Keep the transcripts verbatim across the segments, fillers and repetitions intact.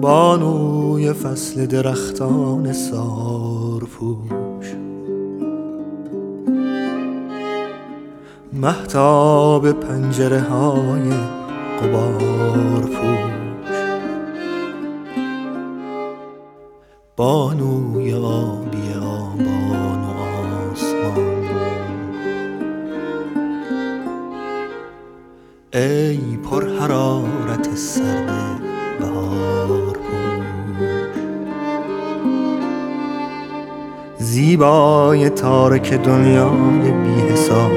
بانوی فصل درختان سارپوش، مهتاب پنجره های غبار پوش، بانوی آبی آبان و آسمان، ای پر حرارت سرد بهار پوش، زیبای تارک دنیای بی حساب،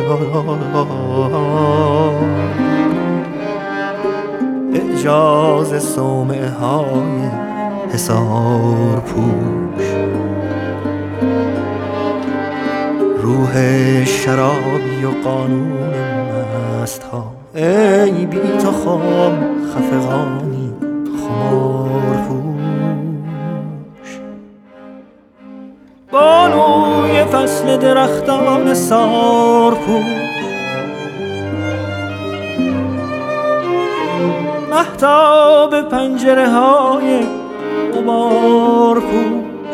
اعجاز صومعه های حصار پوش، روح شرابی و قانون مست ها، ای بی تو خام خفقانی خمار پوش، بانوی فصل درختان سارپوش، مهتاب پنجره های غبار پوش،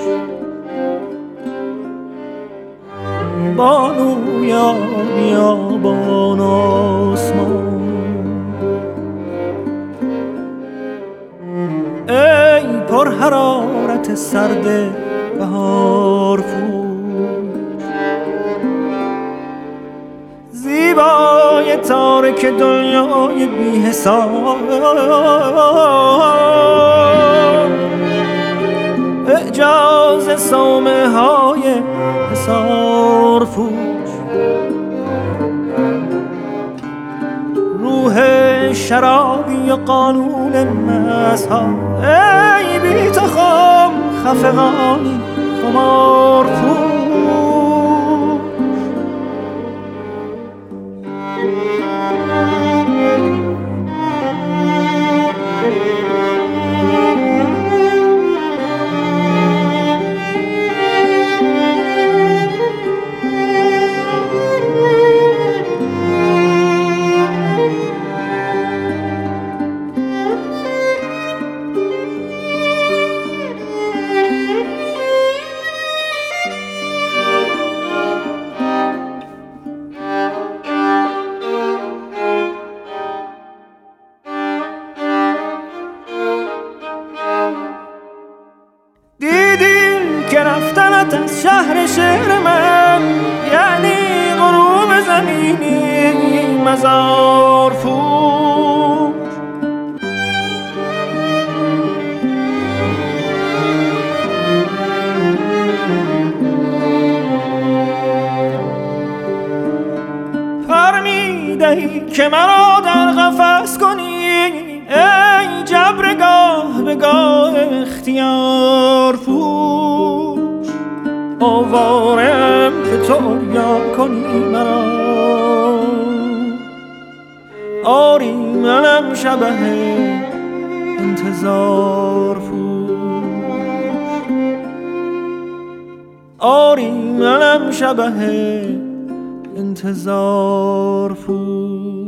بانوی آبی آبان آسمان، ای پر حرارت سرد بهار پوش، زیبای تارک دنیای بی حساب، اعجاز صومعه های حصار پوش، روح شرابی و قانون مست ها، ای بی تو خام خفقانی خمار پوش. که رفتنت از شهر شعر من یعنی غروب زمینی مزار پوش، پر می‌دهی که مرا در قفس کنی، ای جبر گاه به گاه اختیار پوش، آوارم که تو عریان کنی مرا، آری منم شبه انتظار پوش، آری منم شبه انتظار پوش.